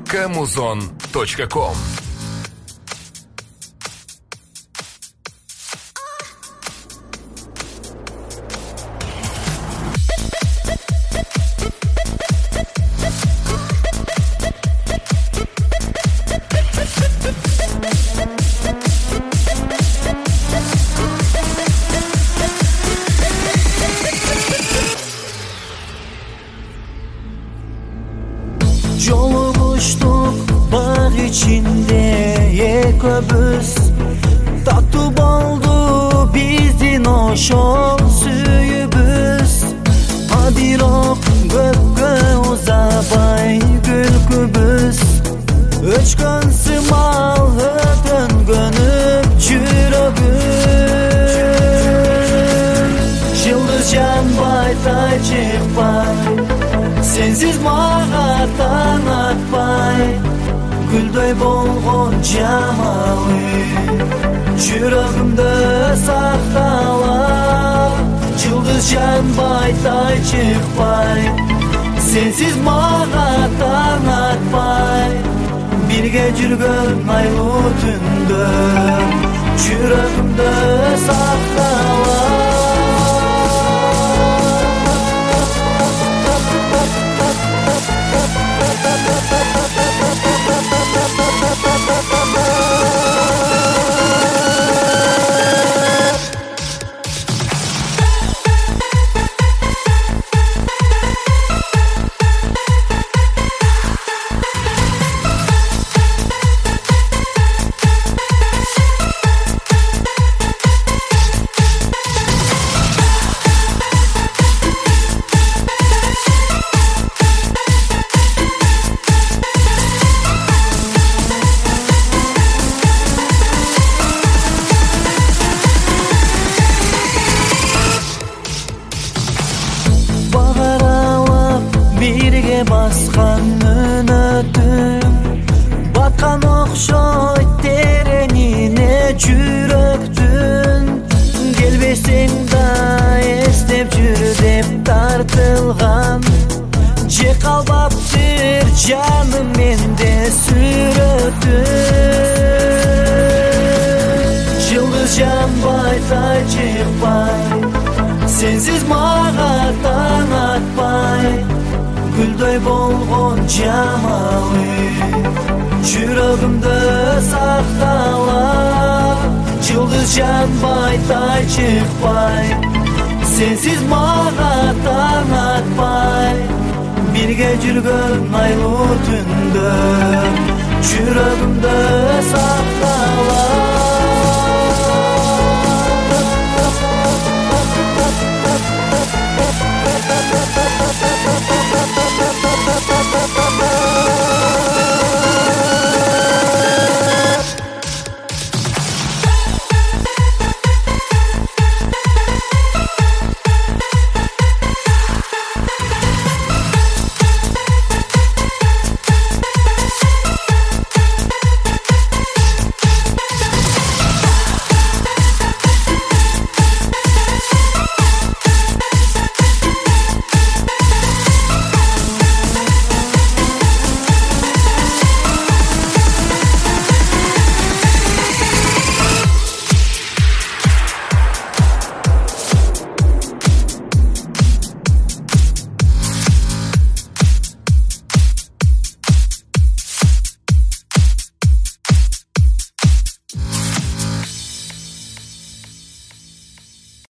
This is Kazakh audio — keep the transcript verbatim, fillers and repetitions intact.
камузон точка ком. Joluguştuk bağ içinde ekobüs, tatlı oldu bizin oşol süyübüz. Adirok gökge uzabay gülkübüz, öçkön sımal ödön gönüp çüröbüz. Yıldız yanbay tay çıkbay, sensiz mağa tanatpay, gülдөй болған жамалы жүрегімді сақталап. Жұлдыз жанбай тай шықпай, сенсіз маға танатпай, бірге жүрген айлы түнді жүрегімді сақталап. Birге басқан үмітім, батқан оқшой тереңіне жүректің. Келбесең да естеп жүр деп тартылған, же қалбаптыр жаным менде сүрөтің. Жұлдыз жанбай тай шықпай, сенсіз маға танатпай, gülдөй болған жамалы жүрегімді сақталап. Жұлдыз жанбай тай шықпай, сенсіз маға танатпай, бірге жүрген айлы түнді жүрегімді сақталап.